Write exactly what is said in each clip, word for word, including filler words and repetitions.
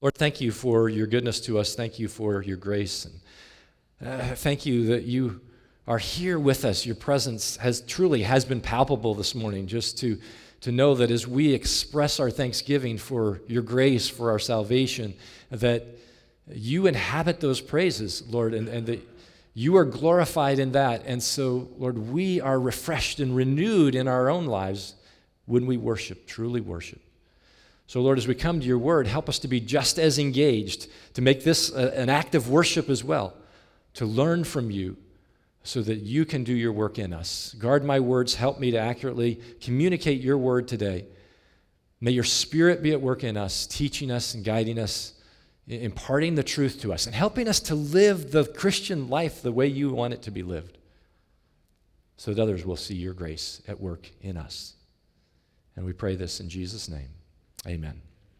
Lord, thank you for your goodness to us. Thank you for your grace. And uh, thank you that you are here with us. Your presence has truly has been palpable this morning, just to, to know that as we express our thanksgiving for your grace, for our salvation, that you inhabit those praises, Lord, and, and that you are glorified in that. And so, Lord, we are refreshed and renewed in our own lives when we worship, truly worship. So, Lord, as we come to your word, help us to be just as engaged, to make this a, an act of worship as well, to learn from you so that you can do your work in us. Guard my words. Help me to accurately communicate your word today. May your Spirit be at work in us, teaching us and guiding us, imparting the truth to us, and helping us to live the Christian life the way you want it to be lived, so that others will see your grace at work in us. And we pray this in Jesus' name. Amen.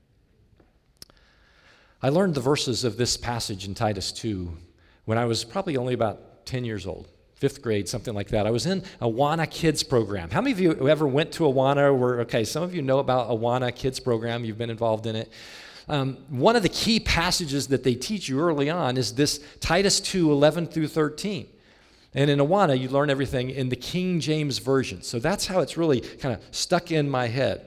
I learned the verses of this passage in Titus two when I was probably only about ten years old, fifth grade, something like that. I was in Awana Kids program. How many of you ever went to Awana? Or, okay, some of you know about Awana Kids program. You've been involved in it. Um, one of the key passages that they teach you early on is this Titus two, eleven through thirteen. And in Awana, you learn everything in the King James Version. So that's how it's really kind of stuck in my head.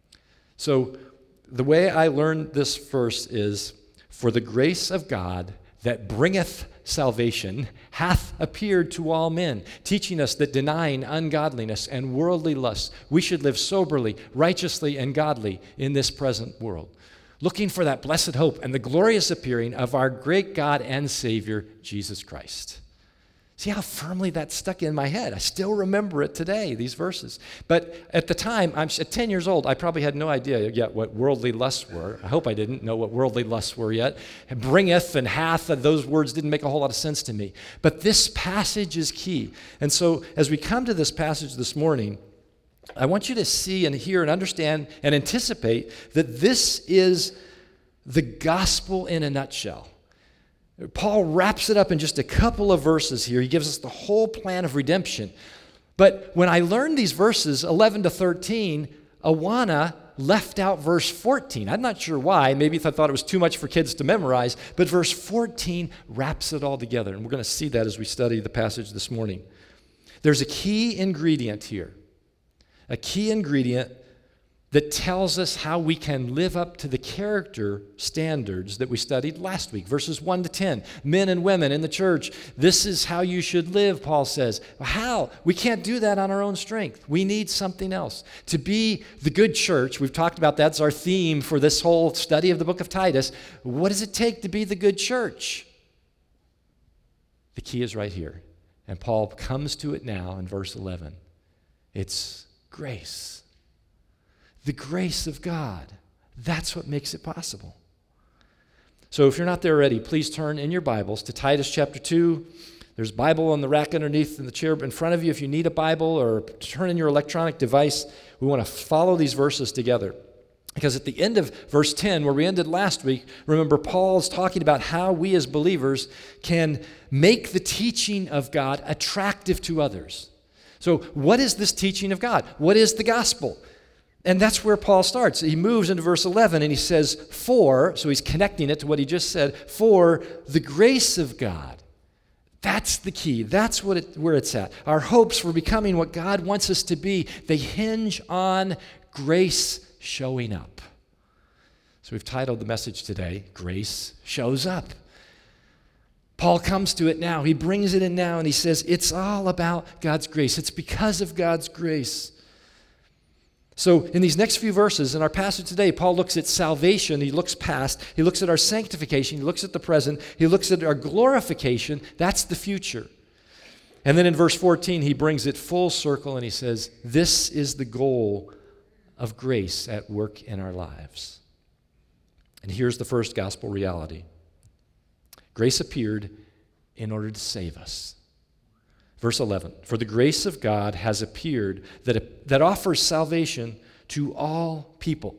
So the way I learned this verse is, "For the grace of God that bringeth salvation hath appeared to all men, teaching us that denying ungodliness and worldly lusts, we should live soberly, righteously, and godly in this present world, looking for that blessed hope and the glorious appearing of our great God and Savior, Jesus Christ." See how firmly that stuck in my head. I still remember it today, these verses. But at the time, I'm at ten years old, I probably had no idea yet what worldly lusts were. I hope I didn't know what worldly lusts were yet. Bringeth and hath, those words didn't make a whole lot of sense to me. But this passage is key. And so as we come to this passage this morning, I want you to see and hear and understand and anticipate that this is the gospel in a nutshell. Paul wraps it up in just a couple of verses here. He gives us the whole plan of redemption. But when I learned these verses, eleven to thirteen, Awana left out verse fourteen. I'm not sure why. Maybe I thought it was too much for kids to memorize. But verse fourteen wraps it all together. And we're going to see that as we study the passage this morning. There's a key ingredient here. A key ingredient that tells us how we can live up to the character standards that we studied last week, verses one to ten. Men and women in the church, this is how you should live, Paul says. How? We can't do that on our own strength. We need something else. To be the good church, we've talked about that's our theme for this whole study of the book of Titus. What does it take to be the good church? The key is right here. And Paul comes to it now in verse eleven. It's grace. The grace of God. That's what makes it possible. So if you're not there already, please turn in your Bibles to Titus chapter two. There's a Bible on the rack underneath in the chair in front of you if you need a Bible, or turn in your electronic device. We want to follow these verses together. Because at the end of verse ten, where we ended last week, remember Paul's talking about how we as believers can make the teaching of God attractive to others. So what is this teaching of God? What is the gospel? And that's where Paul starts. He moves into verse eleven and he says, for, so he's connecting it to what he just said, for the grace of God. That's the key. That's what it, where it's at. Our hopes for becoming what God wants us to be, they hinge on grace showing up. So we've titled the message today, Grace Shows Up. Paul comes to it now. He brings it in now and he says, it's all about God's grace. It's because of God's grace. So in these next few verses, in our passage today, Paul looks at salvation, he looks past, he looks at our sanctification, he looks at the present, he looks at our glorification, that's the future. And then in verse fourteen, he brings it full circle and he says, this is the goal of grace at work in our lives. And here's the first gospel reality. Grace appeared in order to save us. Verse eleven, for the grace of God has appeared that, that offers salvation to all people.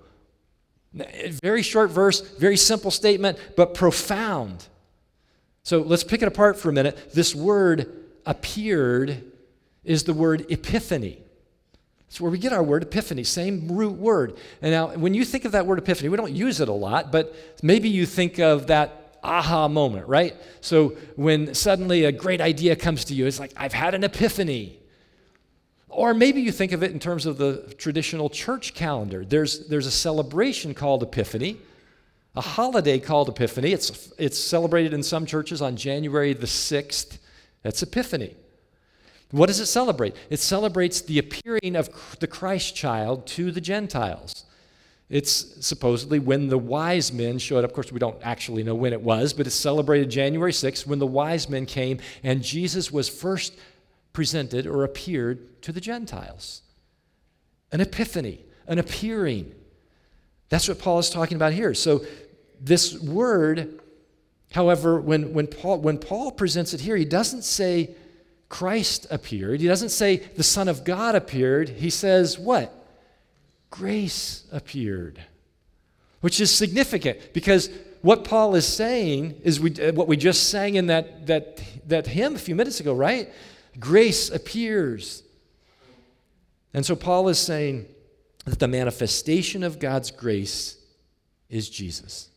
Very short verse, very simple statement, but profound. So let's pick it apart for a minute. This word appeared is the word epiphany. It's where we get our word epiphany, same root word. And now, when you think of that word epiphany, we don't use it a lot, but maybe you think of that aha moment, right? So when suddenly a great idea comes to you, it's like, I've had an epiphany. Or maybe you think of it in terms of the traditional church calendar. There's, there's a celebration called Epiphany, a holiday called Epiphany. It's, it's celebrated in some churches on January the sixth. That's Epiphany. What does it celebrate? It celebrates the appearing of the Christ child to the Gentiles. It's supposedly when the wise men showed up. Of course, we don't actually know when it was, but it's celebrated January sixth when the wise men came and Jesus was first presented or appeared to the Gentiles. An epiphany, an appearing. That's what Paul is talking about here. So this word, however, when, when, Paul, when Paul presents it here, he doesn't say Christ appeared. He doesn't say the Son of God appeared. He says what? Grace appeared, which is significant because what Paul is saying is we, what we just sang in that, that, that hymn a few minutes ago, right? Grace appears. And so Paul is saying that the manifestation of God's grace is Jesus.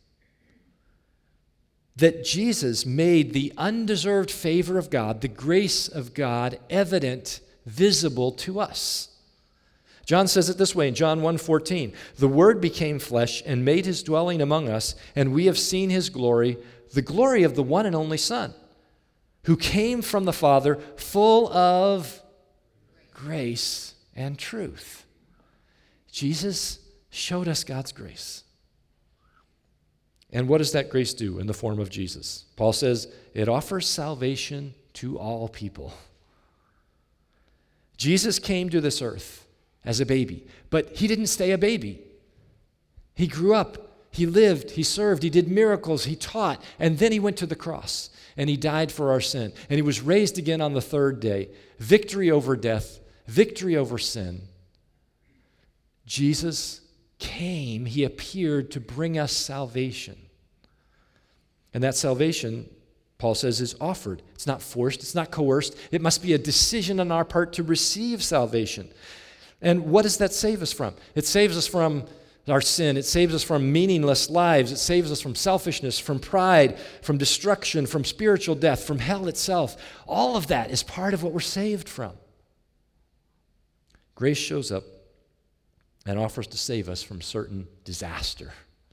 That Jesus made the undeserved favor of God, the grace of God, evident, visible to us. John says it this way in John one fourteen, the Word became flesh and made his dwelling among us, and we have seen his glory, the glory of the one and only Son, who came from the Father, full of grace and truth. Jesus showed us God's grace. And what does that grace do in the form of Jesus? Paul says it offers salvation to all people. Jesus came to this earth as a baby, but he didn't stay a baby. He grew up, he lived, he served, he did miracles, he taught, and then he went to the cross and he died for our sin. And he was raised again on the third day. Victory over death, victory over sin. Jesus came, he appeared to bring us salvation. And that salvation, Paul says, is offered. It's not forced, it's not coerced. It must be a decision on our part to receive salvation. And what does that save us from? It saves us from our sin. It saves us from meaningless lives. It saves us from selfishness, from pride, from destruction, from spiritual death, from hell itself. All of that is part of what we're saved from. Grace shows up and offers to save us from certain disaster.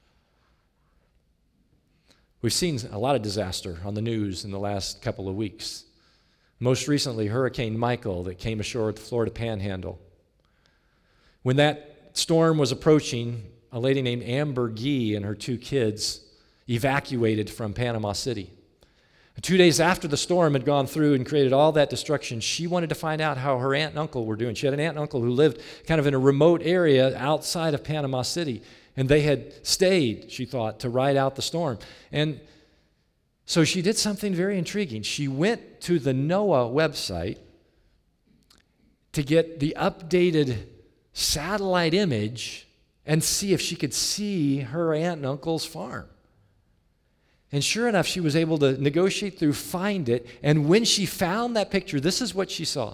We've seen a lot of disaster on the news in the last couple of weeks. Most recently, Hurricane Michael that came ashore at the Florida Panhandle. When that storm was approaching, a lady named Amber Gee and her two kids evacuated from Panama City. Two days after the storm had gone through and created all that destruction, she wanted to find out how her aunt and uncle were doing. She had an aunt and uncle who lived kind of in a remote area outside of Panama City, and they had stayed, she thought, to ride out the storm. And so she did something very intriguing. She went to the NOAA website to get the updated satellite image and see if she could see her aunt and uncle's farm. And sure enough, she was able to negotiate through, find it, and when she found that picture, this is what she saw.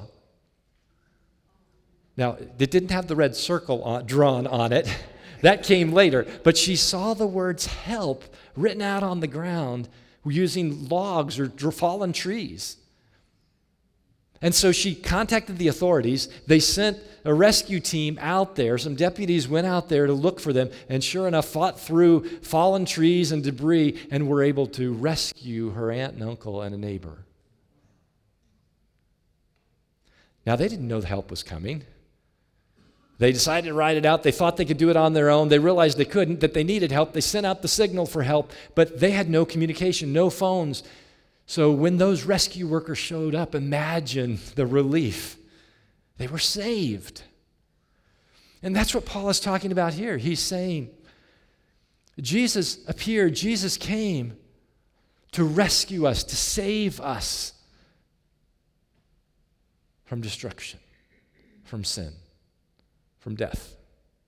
Now, it didn't have the red circle on, drawn on it. That came later. But she saw the words help written out on the ground using logs or fallen trees. And so she contacted the authorities. They sent a rescue team out there. Some deputies went out there to look for them, and sure enough, fought through fallen trees and debris and were able to rescue her aunt and uncle and a neighbor. Now, they didn't know the help was coming. They decided to ride it out. They thought they could do it on their own. They realized they couldn't, that they needed help. They sent out the signal for help, but they had no communication, no phones. So when those rescue workers showed up, imagine the relief. They were saved. And that's what Paul is talking about here. He's saying, Jesus appeared, Jesus came to rescue us, to save us from destruction, from sin, from death.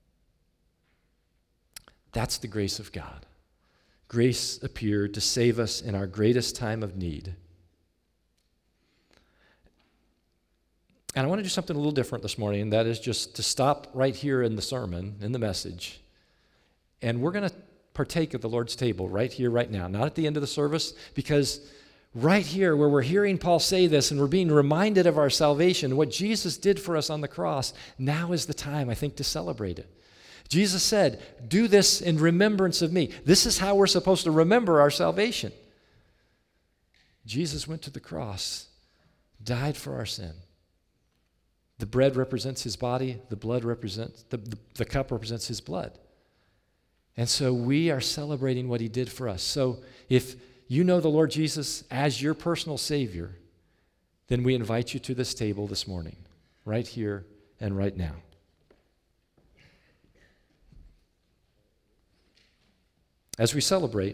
That's the grace of God. Grace appeared to save us in our greatest time of need. And I want to do something a little different this morning, and that is just to stop right here in the sermon, in the message, and we're going to partake of the Lord's table right here, right now, not at the end of the service, because right here where we're hearing Paul say this and we're being reminded of our salvation, what Jesus did for us on the cross, now is the time, I think, to celebrate it. Jesus said, do this in remembrance of me. This is how we're supposed to remember our salvation. Jesus went to the cross, died for our sin. The bread represents his body, the blood represents, the, the, the cup represents his blood. And so we are celebrating what he did for us. So if you know the Lord Jesus as your personal Savior, then we invite you to this table this morning, right here and right now. As we celebrate,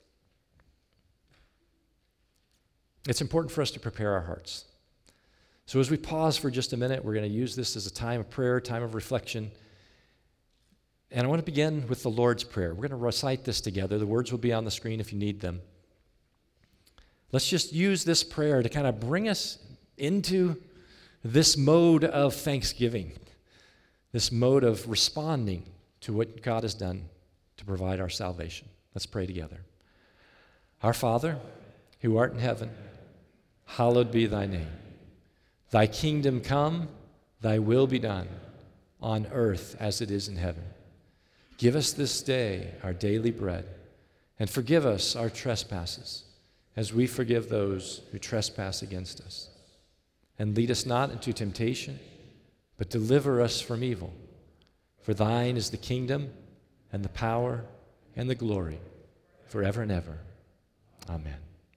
it's important for us to prepare our hearts. So as we pause for just a minute, we're going to use this as a time of prayer, time of reflection. And I want to begin with the Lord's Prayer. We're going to recite this together. The words will be on the screen if you need them. Let's just use this prayer to kind of bring us into this mode of thanksgiving, this mode of responding to what God has done to provide our salvation. Let's pray together. Our Father, who art in heaven, hallowed be thy name. Thy kingdom come, thy will be done, on earth as it is in heaven. Give us this day our daily bread, and forgive us our trespasses, as we forgive those who trespass against us. And lead us not into temptation, but deliver us from evil. For thine is the kingdom, and the power, and the glory, forever and ever. Amen.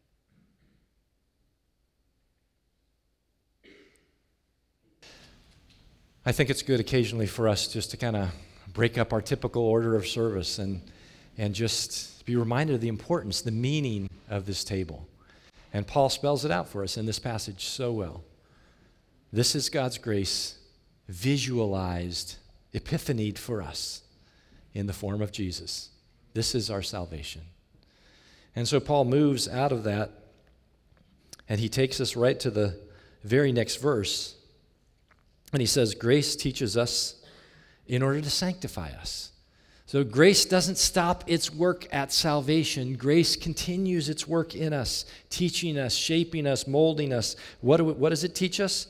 I think it's good occasionally for us just to kind of break up our typical order of service and, and just be reminded of the importance, the meaning of this table. And Paul spells it out for us in this passage so well. This is God's grace visualized, epiphanied for us in the form of Jesus. This is our salvation. And so Paul moves out of that, and he takes us right to the very next verse. And he says, grace teaches us in order to sanctify us. So grace doesn't stop its work at salvation. Grace continues its work in us, teaching us, shaping us, molding us. What, do we, what does it teach us?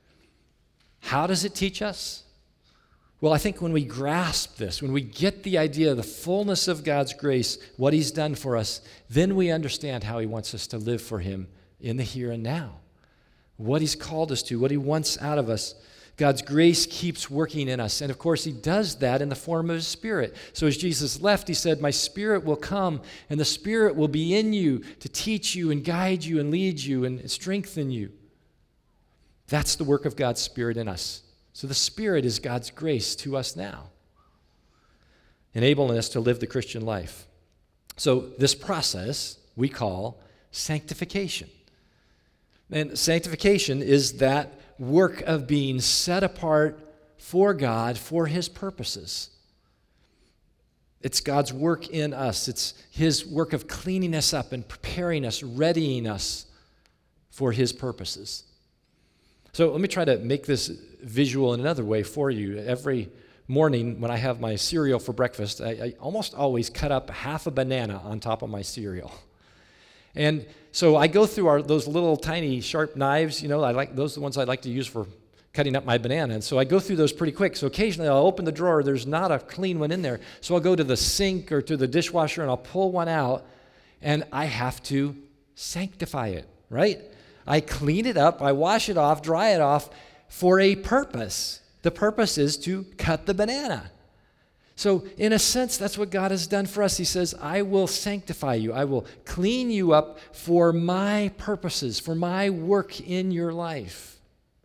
How does it teach us? Well, I think when we grasp this, when we get the idea of the fullness of God's grace, what he's done for us, then we understand how he wants us to live for him in the here and now. What he's called us to, what he wants out of us. God's grace keeps working in us. And of course, he does that in the form of his Spirit. So as Jesus left, he said, my Spirit will come, and the Spirit will be in you to teach you and guide you and lead you and strengthen you. That's the work of God's Spirit in us. So the Spirit is God's grace to us now, enabling us to live the Christian life. So this process we call sanctification. And sanctification is that work of being set apart for God, for his purposes. It's God's work in us. It's his work of cleaning us up and preparing us, readying us for his purposes. So let me try to make this visual in another way for you. Every morning when I have my cereal for breakfast, I, I almost always cut up half a banana on top of my cereal. And so I go through our, those little tiny sharp knives, you know, I like those are the ones I like to use for cutting up my banana. And so I go through those pretty quick. So occasionally I'll open the drawer, there's not a clean one in there. So I'll go to the sink or to the dishwasher and I'll pull one out, and I have to sanctify it, right? I clean it up, I wash it off, dry it off for a purpose. The purpose is to cut the banana. So in a sense, that's what God has done for us. He says, I will sanctify you. I will clean you up for my purposes, for my work in your life.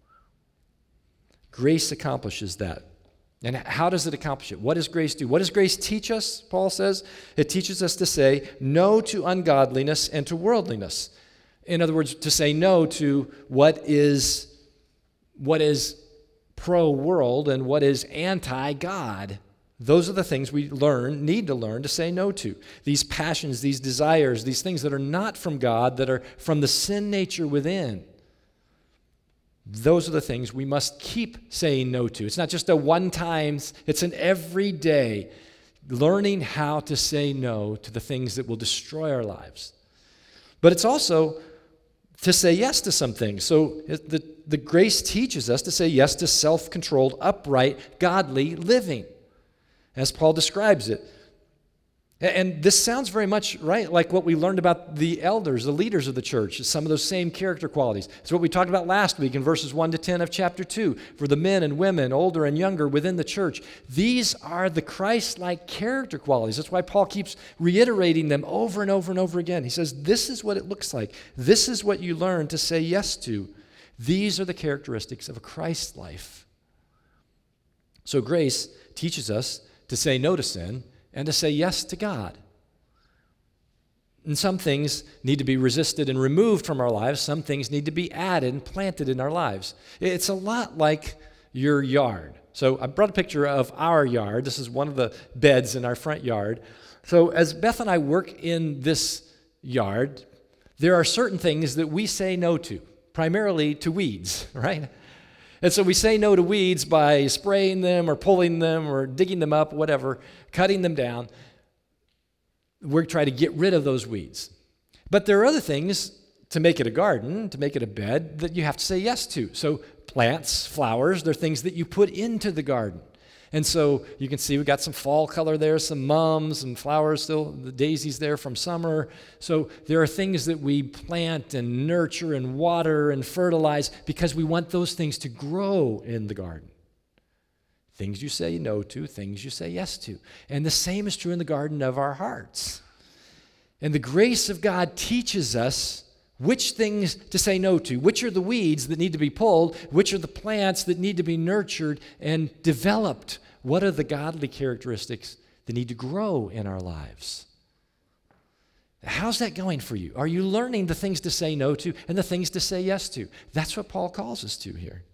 Grace accomplishes that. And how does it accomplish it? What does grace do? What does grace teach us, Paul says? It teaches us to say no to ungodliness and to worldliness. In other words, to say no to what is, what is pro-world and what is anti-God. Those are the things we learn, need to learn to say no to. These passions, these desires, these things that are not from God, that are from the sin nature within. Those are the things we must keep saying no to. It's not just a one-time, it's an everyday learning how to say no to the things that will destroy our lives. But it's also to say yes to some things. So the, the grace teaches us to say yes to self-controlled, upright, godly living, as Paul describes it. And this sounds very much, right, like what we learned about the elders, the leaders of the church, some of those same character qualities. It's what we talked about last week in verses one to ten of chapter two. For the men and women, older and younger, within the church, these are the Christ-like character qualities. That's why Paul keeps reiterating them over and over and over again. He says, this is what it looks like. This is what you learn to say yes to. These are the characteristics of a Christ life. So grace teaches us to say no to sin and to say yes to God. And some things need to be resisted and removed from our lives. Some things need to be added and planted in our lives. It's a lot like your yard. So I brought a picture of our yard. This is one of the beds in our front yard. So as Beth and I work in this yard, there are certain things that we say no to, primarily to weeds, right? And so we say no to weeds by spraying them or pulling them or digging them up, whatever, cutting them down. We're trying to get rid of those weeds. But there are other things to make it a garden, to make it a bed, that you have to say yes to. So plants, flowers, they're things that you put into the garden. And so you can see we've got some fall color there, some mums and flowers still, the daisies there from summer. So there are things that we plant and nurture and water and fertilize because we want those things to grow in the garden. Things you say no to, things you say yes to. And the same is true in the garden of our hearts. And the grace of God teaches us which things to say no to, which are the weeds that need to be pulled, which are the plants that need to be nurtured and developed. What are the godly characteristics that need to grow in our lives? How's that going for you? Are you learning the things to say no to and the things to say yes to? That's what Paul calls us to here.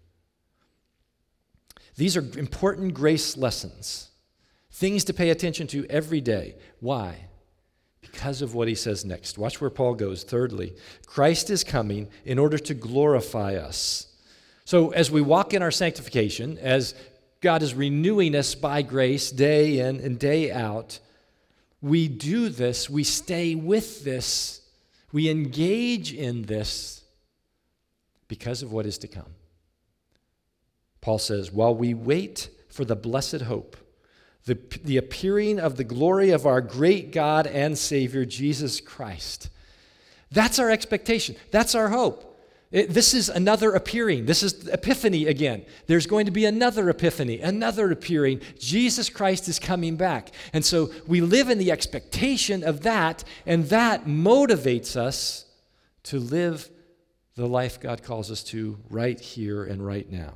These are important grace lessons, things to pay attention to every day. Why? Because of what he says next. Watch where Paul goes. Thirdly, Christ is coming in order to glorify us. So as we walk in our sanctification, as God is renewing us by grace day in and day out, we do this, we stay with this, we engage in this because of what is to come. Paul says, while we wait for the blessed hope, the, the appearing of the glory of our great God and Savior, Jesus Christ. That's our expectation. That's our hope. It, this is another appearing. This is Epiphany again. There's going to be another Epiphany, another appearing. Jesus Christ is coming back. And so we live in the expectation of that, and that motivates us to live the life God calls us to right here and right now.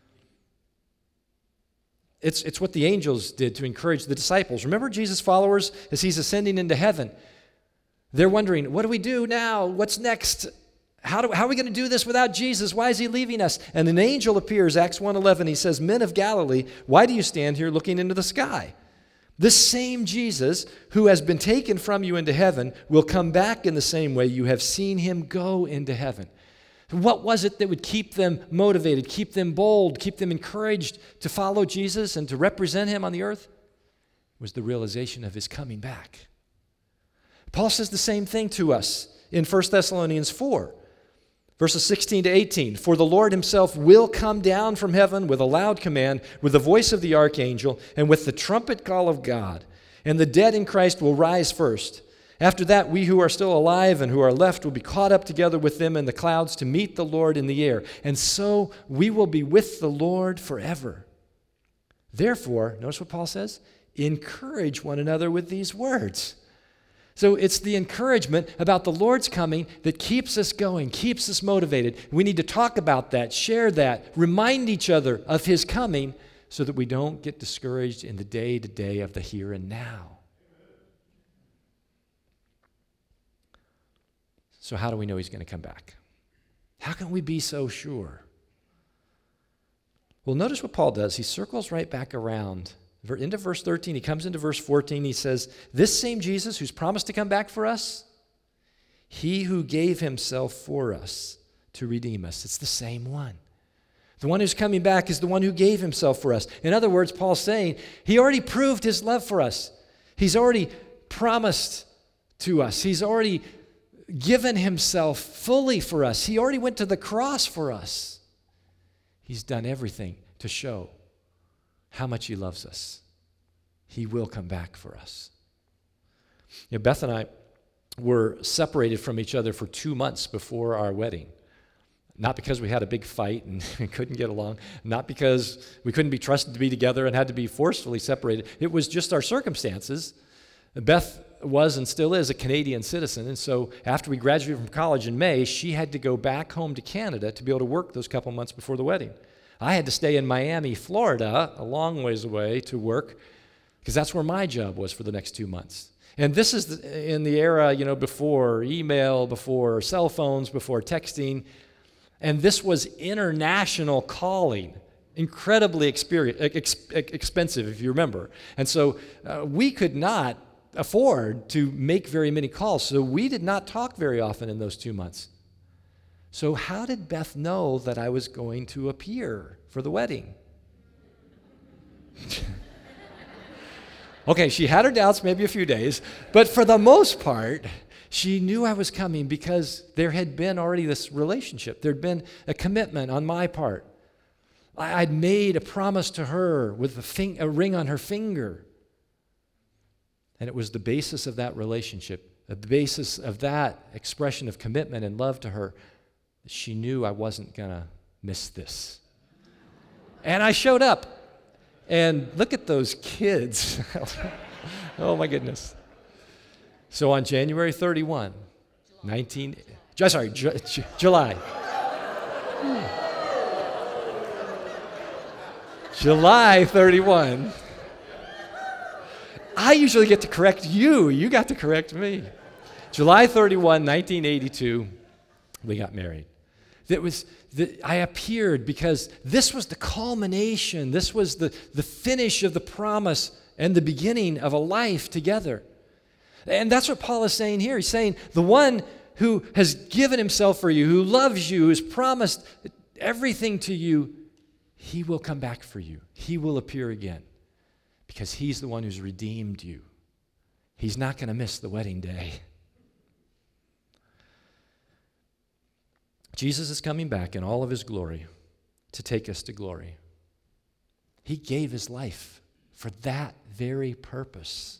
It's, it's what the angels did to encourage the disciples. Remember Jesus' followers as he's ascending into heaven? They're wondering, what do we do now? What's next? How, do, how are we going to do this without Jesus? Why is he leaving us? And an angel appears, Acts one eleven. He says, men of Galilee, why do you stand here looking into the sky? This same Jesus who has been taken from you into heaven will come back in the same way you have seen him go into heaven. What was it that would keep them motivated, keep them bold, keep them encouraged to follow Jesus and to represent him on the earth? It was the realization of his coming back. Paul says the same thing to us in First Thessalonians four, verses sixteen to eighteen. For the Lord himself will come down from heaven with a loud command, with the voice of the archangel, and with the trumpet call of God. And the dead in Christ will rise first. After that, we who are still alive and who are left will be caught up together with them in the clouds to meet the Lord in the air. And so we will be with the Lord forever. Therefore, notice what Paul says, encourage one another with these words. So it's the encouragement about the Lord's coming that keeps us going, keeps us motivated. We need to talk about that, share that, remind each other of his coming so that we don't get discouraged in the day-to-day of the here and now. So how do we know he's going to come back? How can we be so sure? Well, notice what Paul does. He circles right back around into verse thirteen. He comes into verse fourteen. He says, this same Jesus who's promised to come back for us, he who gave himself for us to redeem us. It's the same one. The one who's coming back is the one who gave himself for us. In other words, Paul's saying he already proved his love for us. He's already promised to us. He's already given himself fully for us. He already went to the cross for us. He's done everything to show how much he loves us. He will come back for us. You know, Beth and I were separated from each other for two months before our wedding. Not because we had a big fight and couldn't get along, not because we couldn't be trusted to be together and had to be forcefully separated. It was just our circumstances. Beth was and still is a Canadian citizen, and so after we graduated from college in May, she had to go back home to Canada to be able to work those couple months before the wedding. I had to stay in Miami, Florida, a long ways away to work, because that's where my job was for the next two months. And this is the, in the era, you know, before email, before cell phones, before texting. And this was international calling, incredibly experience, ex, expensive, if you remember. And so uh, we could not afford to make very many calls, so we did not talk very often in those two months. So how did Beth know that I was going to appear for the wedding? Okay, she had her doubts, maybe a few days, but for the most part, she knew I was coming because there had been already this relationship. There'd been a commitment on my part. I'd made a promise to her with a, fing- a ring on her finger. And it was the basis of that relationship, the basis of that expression of commitment and love to her. She knew I wasn't going to miss this. And I showed up. And look at those kids. Oh, my goodness. So on January thirty-first, nineteen, sorry, Ju- Ju- July. July thirty-first. I usually get to correct you. You got to correct me. July thirty-first, nineteen eighty-two, we got married. That was the, I appeared because this was the culmination. This was the, the finish of the promise and the beginning of a life together. And that's what Paul is saying here. He's saying the one who has given himself for you, who loves you, who's promised everything to you, he will come back for you. He will appear again because he's the one who's redeemed you. He's not going to miss the wedding day. Jesus is coming back in all of his glory to take us to glory. He gave his life for that very purpose.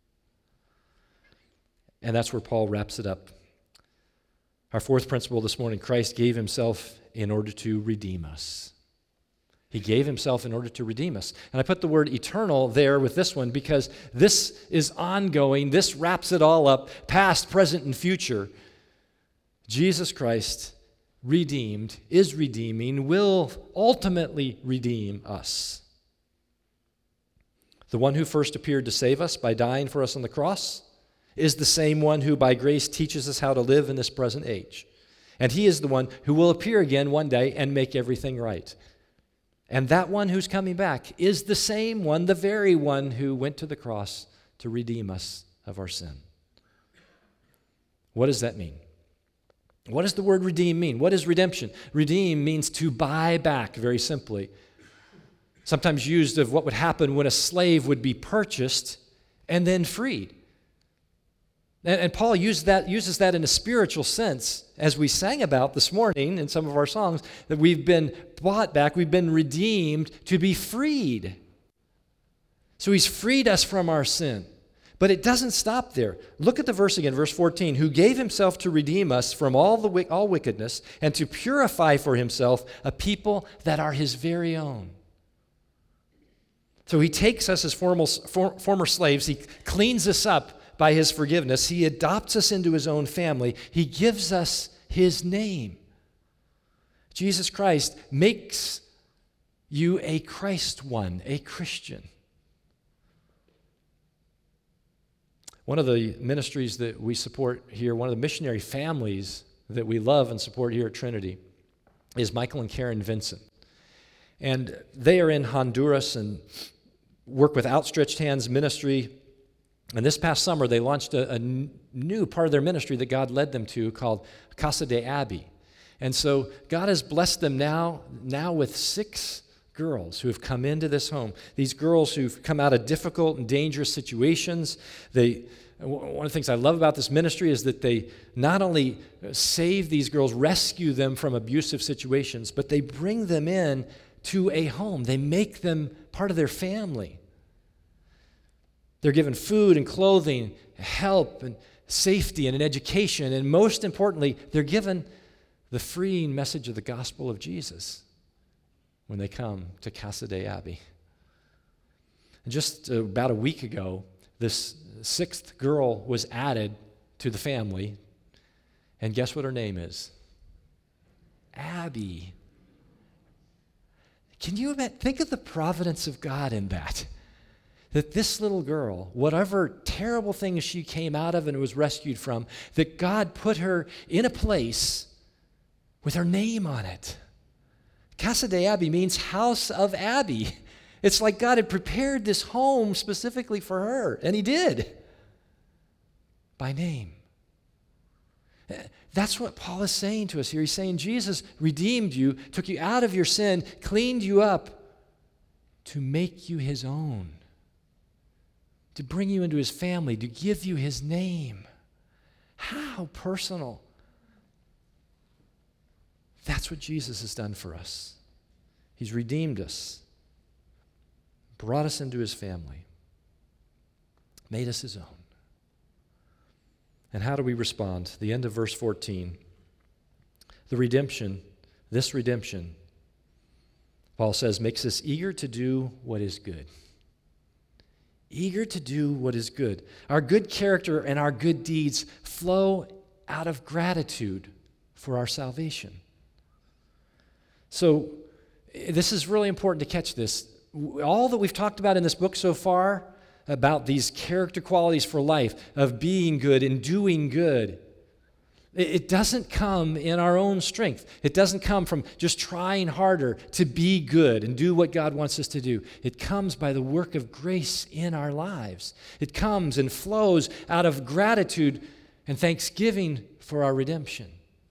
And that's where Paul wraps it up. Our fourth principle this morning, Christ gave himself in order to redeem us. He gave himself in order to redeem us. And I put the word eternal there with this one because this is ongoing. This wraps it all up, past, present, and future. Jesus Christ redeemed, is redeeming, will ultimately redeem us. The one who first appeared to save us by dying for us on the cross is the same one who by grace teaches us how to live in this present age. And he is the one who will appear again one day and make everything right. And that one who's coming back is the same one, the very one who went to the cross to redeem us of our sin. What does that mean? What does the word redeem mean? What is redemption? Redeem means to buy back, very simply. Sometimes used of what would happen when a slave would be purchased and then freed. And, and Paul used that, uses that in a spiritual sense, as we sang about this morning in some of our songs, that we've been bought back, we've been redeemed to be freed. So he's freed us from our sin. But it doesn't stop there. Look at the verse again, verse fourteen. Who gave himself to redeem us from all the all wickedness and to purify for himself a people that are his very own. So he takes us as formal, for, former slaves. He cleans us up by his forgiveness. He adopts us into his own family. He gives us his name. Jesus Christ makes you a Christ one, a Christian. One of the ministries that we support here, one of the missionary families that we love and support here at Trinity is Michael and Karen Vincent. And they are in Honduras and work with Outstretched Hands Ministry. And this past summer, they launched a, a new part of their ministry that God led them to called Casa de Abby. And so God has blessed them now, now with six girls who have come into this home. These girls who've come out of difficult and dangerous situations. They, one of the things I love about this ministry is that they not only save these girls, rescue them from abusive situations, but they bring them in to a home. They make them part of their family. They're given food and clothing, help and safety and an education, and most importantly, they're given the freeing message of the gospel of Jesus when they come to Casa de Abbey. And just about a week ago, this sixth girl was added to the family, and guess what her name is? Abby. Can you imagine? Think of the providence of God in that. That this little girl, whatever terrible things she came out of and was rescued from, that God put her in a place with her name on it. Casa de Abbey means house of Abby. It's like God had prepared this home specifically for her, and he did, by name. That's what Paul is saying to us here. He's saying Jesus redeemed you, took you out of your sin, cleaned you up to make you his own, to bring you into his family, to give you his name. How personal. That's what Jesus has done for us. He's redeemed us, brought us into his family, made us his own. And how do we respond? The end of verse fourteen. The redemption, this redemption, Paul says, makes us eager to do what is good. Eager to do what is good. Our good character and our good deeds flow out of gratitude for our salvation. So, this is really important to catch this. All that we've talked about in this book so far, about these character qualities for life, of being good and doing good, it doesn't come in our own strength. It doesn't come from just trying harder to be good and do what God wants us to do. It comes by the work of grace in our lives. It comes and flows out of gratitude and thanksgiving for our redemption.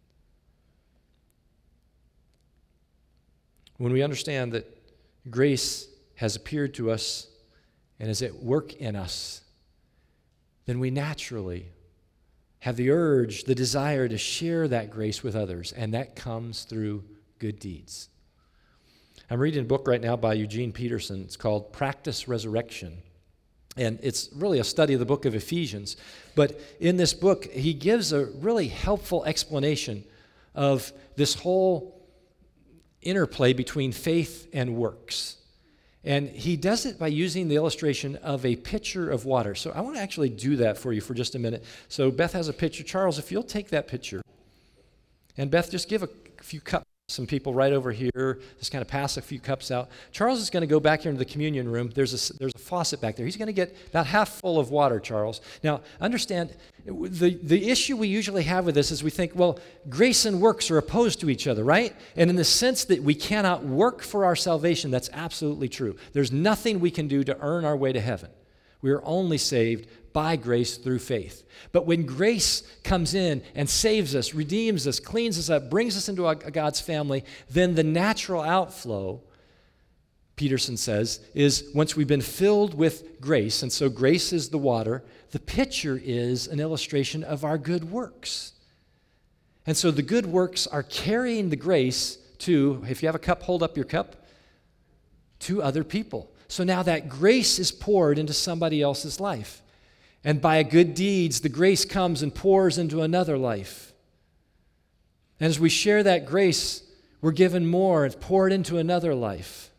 When we understand that grace has appeared to us and is at work in us, then we naturally have the urge, the desire to share that grace with others, and that comes through good deeds. I'm reading a book right now by Eugene Peterson. It's called Practice Resurrection, and it's really a study of the book of Ephesians. But in this book, he gives a really helpful explanation of this whole interplay between faith and works. And he does it by using the illustration of a pitcher of water. So I want to actually do that for you for just a minute. So Beth has a pitcher. Charles, if you'll take that pitcher. And Beth, just give a few cups. Some people right over here, just kind of pass a few cups out. Charles is going to go back here into the communion room. There's a, there's a faucet back there. He's going to get about half full of water, Charles. Now, understand, the, the issue we usually have with this is we think, well, grace and works are opposed to each other, right? And in the sense that we cannot work for our salvation, that's absolutely true. There's nothing we can do to earn our way to heaven. We are only saved by grace through faith. But when grace comes in and saves us, redeems us, cleans us up, brings us into a, a God's family, then the natural outflow, Peterson says, is once we've been filled with grace, and so grace is the water, the pitcher is an illustration of our good works. And so the good works are carrying the grace to, if you have a cup, hold up your cup, to other people. So now that grace is poured into somebody else's life. And by good deeds, the grace comes and pours into another life. And as we share that grace, we're given more and poured into another life.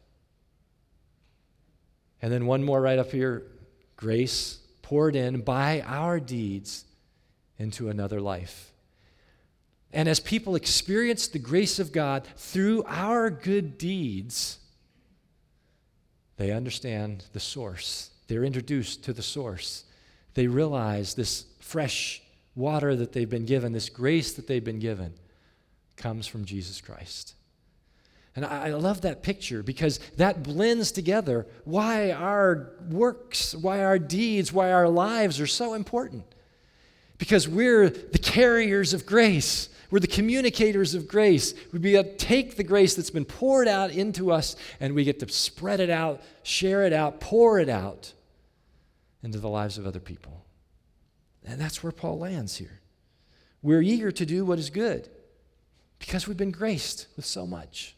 And then one more right up here, grace poured in by our deeds into another life. And as people experience the grace of God through our good deeds, they understand the source. They're introduced to the source. They realize this fresh water that they've been given, this grace that they've been given, comes from Jesus Christ. And I love that picture because that blends together why our works, why our deeds, why our lives are so important. Because we're the carriers of grace. We're the communicators of grace. We be able to take the grace that's been poured out into us, and we get to spread it out, share it out, pour it out into the lives of other people. And that's where Paul lands here. We're eager to do what is good because we've been graced with so much.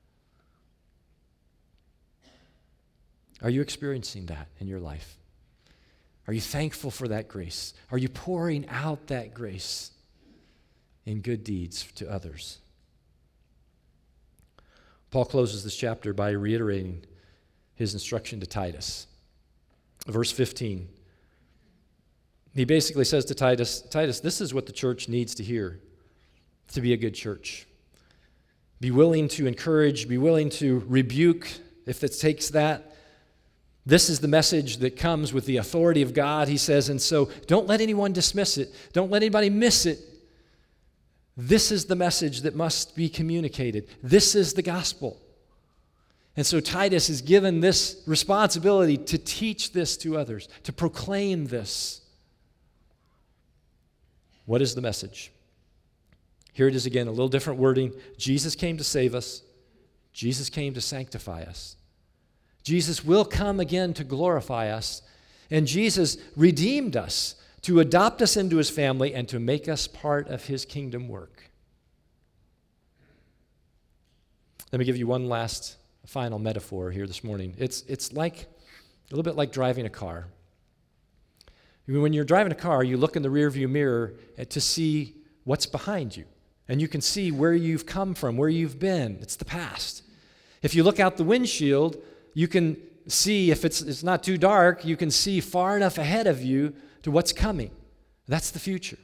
Are you experiencing that in your life? Are you thankful for that grace? Are you pouring out that grace in good deeds to others? Paul closes this chapter by reiterating his instruction to Titus. Verse fifteen. He basically says to Titus, Titus, this is what the church needs to hear to be a good church. Be willing to encourage, be willing to rebuke if it takes that. This is the message that comes with the authority of God, he says, and so don't let anyone dismiss it. Don't let anybody miss it. This is the message that must be communicated. This is the gospel. And so Titus is given this responsibility to teach this to others, to proclaim this. What is the message? Here it is again, a little different wording. Jesus came to save us. Jesus came to sanctify us. Jesus will come again to glorify us. And Jesus redeemed us to adopt us into his family and to make us part of his kingdom work. Let me give you one last final metaphor here this morning. It's, it's like a little bit like driving a car. When you're driving a car, you look in the rearview mirror to see what's behind you. And you can see where you've come from, where you've been. It's the past. If you look out the windshield, you can see, if it's, it's not too dark, you can see far enough ahead of you to what's coming. That's the future.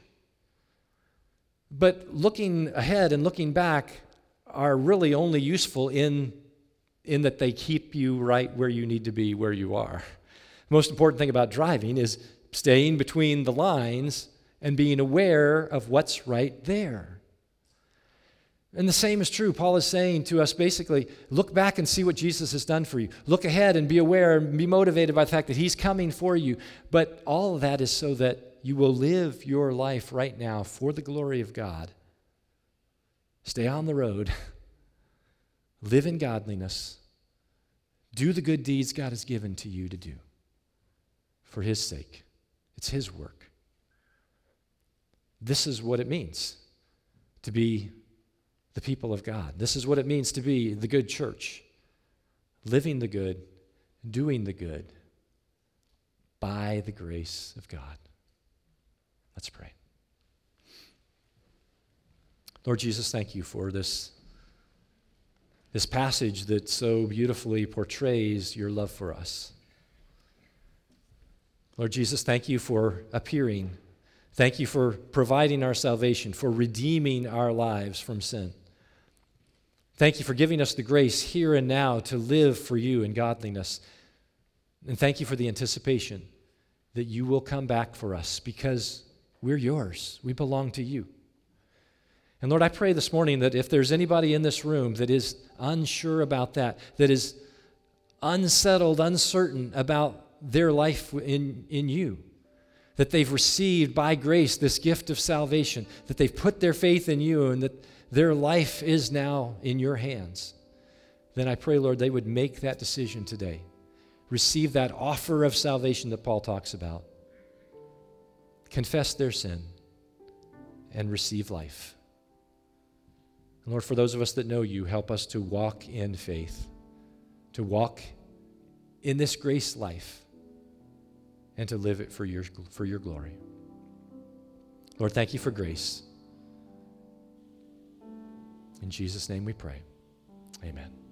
But looking ahead and looking back are really only useful in, in that they keep you right where you need to be, where you are. The most important thing about driving is staying between the lines and being aware of what's right there. And the same is true. Paul is saying to us basically, look back and see what Jesus has done for you. Look ahead and be aware and be motivated by the fact that he's coming for you. But all of that is so that you will live your life right now for the glory of God. Stay on the road. Live in godliness. Do the good deeds God has given to you to do for his sake. It's his work. This is what it means to be the people of God. This is what it means to be the good church. Living the good, doing the good by the grace of God. Let's pray. Lord Jesus, thank you for this, this passage that so beautifully portrays your love for us. Lord Jesus, thank you for appearing. Thank you for providing our salvation, for redeeming our lives from sin. Thank you for giving us the grace here and now to live for you in godliness. And thank you for the anticipation that you will come back for us because we're yours. We belong to you. And Lord, I pray this morning that if there's anybody in this room that is unsure about that, that is unsettled, uncertain about their life in, in you, that they've received by grace this gift of salvation, that they've put their faith in you and that their life is now in your hands, then I pray, Lord, they would make that decision today. Receive that offer of salvation that Paul talks about. Confess their sin and receive life. And Lord, for those of us that know you, help us to walk in faith, to walk in this grace life, and to live it for your, for your glory. Lord, thank you for grace. In Jesus' name we pray. Amen.